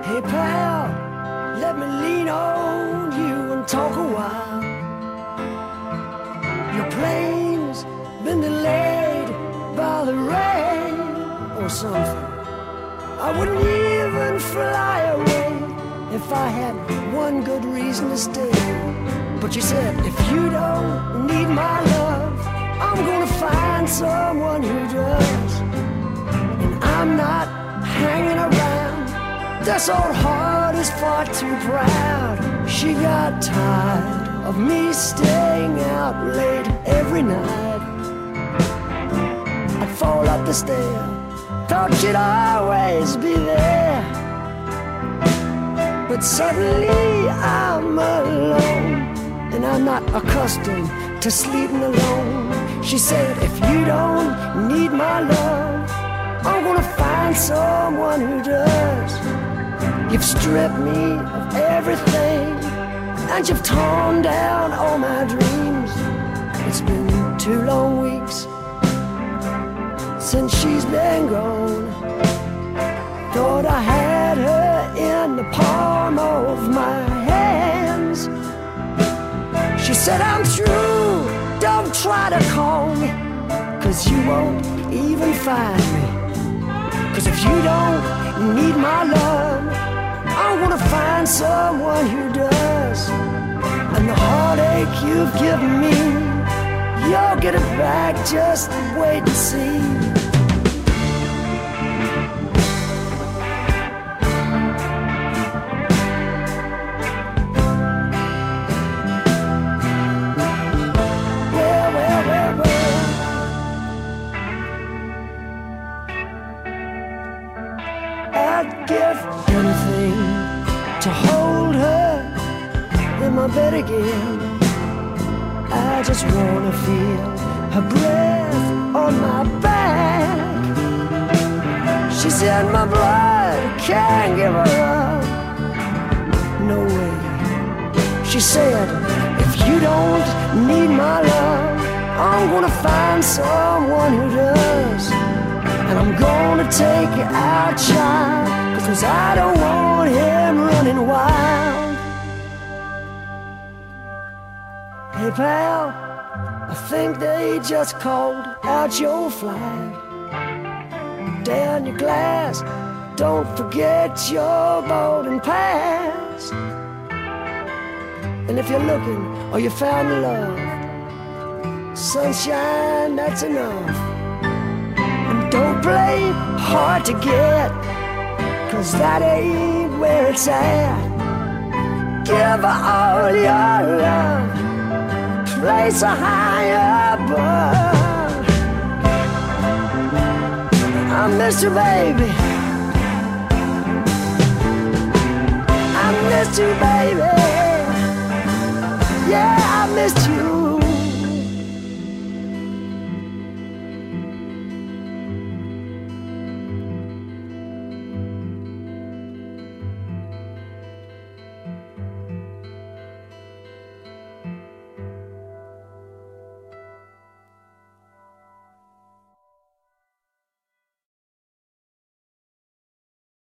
Hey pal, let me lean on you and talk a while. Your plane's been delayed by the rain or something. I wouldn't even fly away if I had one good reason to stay. But you said, if you don't need my love, I'm gonna find someone who does. And I'm not hanging around, this old heart is far too proud. She got tired of me staying out late every night. I'd fall up the stair, thought you'd always be there. But suddenly I'm alone, and I'm not accustomed to sleeping alone. She said, if you don't need my love, I'm gonna find someone who does. You've stripped me of everything, and you've torn down all my dreams. It's been 2 long weeks since she's been gone. Thought I had her in the palm of my hands. She said, I'm through, don't try to call me, 'cause you won't even find me. 'Cause if you don't need my love, I'm gonna find someone who does. And the heartache you've given me, you'll get it back, just wait and see. I'd give anything to hold her in my bed again. I just wanna feel her breath on my back. She's in my blood, can't give her up, no way. She said, if you don't need my love, I'm gonna find someone who does. And I'm gonna take you out, child, 'cause I don't want him running wild. Hey pal, I think they just called out your flag. Down your glass, don't forget your boarding pass. And if you're looking or you found love, sunshine, that's enough. Don't play hard to get, 'cause that ain't where it's at. Give her all your love, place her high above. I miss you, baby, I miss you, baby. Yeah, I missed you.